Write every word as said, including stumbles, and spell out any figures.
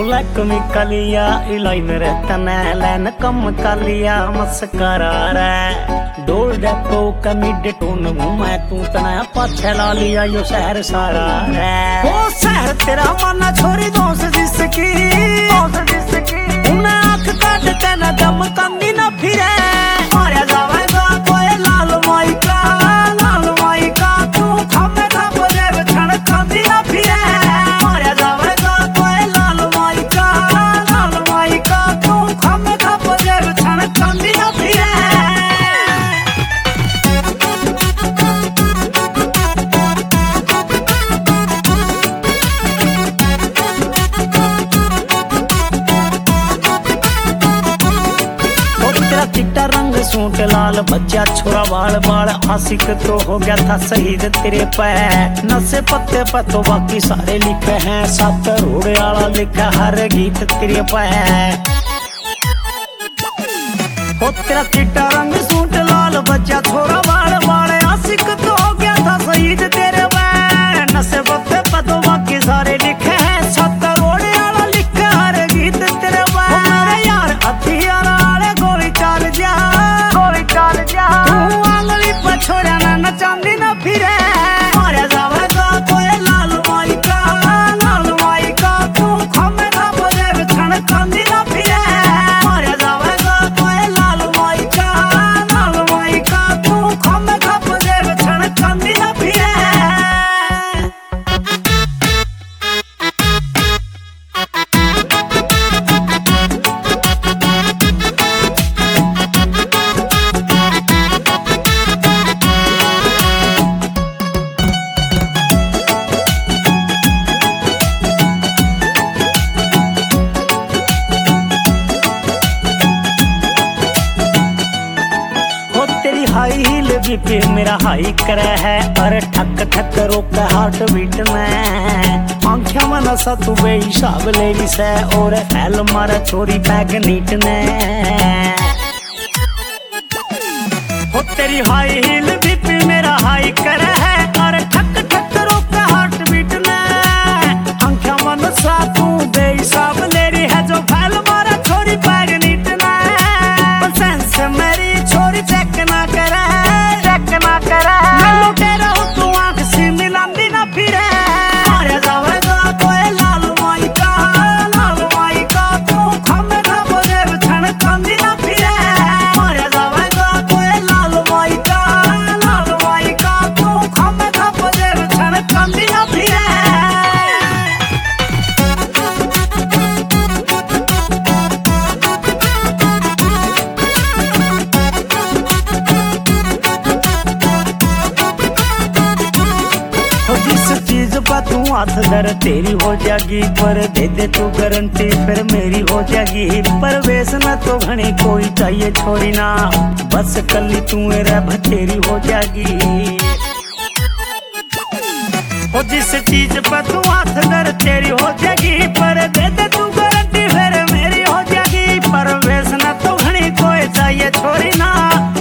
Black में कलिया इलाइनर तने लैन कम कलिया मस्करा रे डोल डेपो कमिड टोन मैं तू तना पाछे ला लिया यो शहर सारा रे ओ शहर तेरा माना छोरी दोस्त जिसकी दोस्त जिसकी उन्हें आँख काट के न दम कंदी न फिरे मारा जावेगा कोई लाल माई का लाल माई का तू खामे खा बोले छण खांदी न फिरे मारा जावेगा कोई लाल माई का लाल माई का तू खामे खा बोले छण खांदी न फिरे। चिट्टा रंग सूट लाल बच्चा छोरा बाल बाल आशिक तो हो गया था शहीद तेरे पे नशे पत्ते पे तो बाकी सारे लिखे हैं सात रोड़े वाला लिखा हर गीत तेरे पे हो तेरा चिट्टा रंग सूट लाल बच्चा छोरा बाल बाल आशिक तो हो गया था शहीद तेरे पे नशे पत्ते पे तो बाकी सारे लिखे हैं सात रोड़े वाला लिखा हर गीत तेरे पे मेरे यार हथियार चाल जा गोली चाल जा तू आंगली पर छोड़ा ना नचांदी ना फिरे मारा जावेगा कोई लाल माई का लाल माई का तू खामे खा बोले छण खांदी ना फिरे मारा जावेगा कोई लाल माई का लाल माई का तू खामे खा बोले छण खांदी ना फिरे। हाई हील बीपी मेरा हाई करे है अरे ठक ठक रोक हार्ट बीट में आंखें मन सा तू बेहिसाब लेरी से और फैल मारा छोरी बैग नीट ने हो तेरी हाई हील बीपी मेरा हाई करे है अरे ठक ठक रोक हार्ट बीट में आंखें मन सा तू बेहिसाब लेरी है जो फैल मारा छोरी बैग नीट में सेंस मेरी छोरी चेक ना करे चेक ना करे मैं लुटेरा हूँ तू आँख से मिलांदी ना फिरे मारा जावेगा कोई लाल माई का लाल माई का तू खामे खा बोले छण खांदी ना फिरे मारा जावेगा कोई लाल माई का लाल माई का तू खामे खा बोले छण खांदी ना फिरे। तू हाथ दर तेरी हो जाएगी पर दे दे तू गारंटी फिर मेरी हो जाएगी पर वेस न तो घनी कोई चाहिए छोरी ना बस कली तू रह तेरी हो जाएगी हो जिस चीज पर तू हाथ दर तेरी हो जाएगी पर दे दे तू गारंटी फिर मेरी हो जाएगी पर वेस न तो घनी कोई चाहिए छोरी ना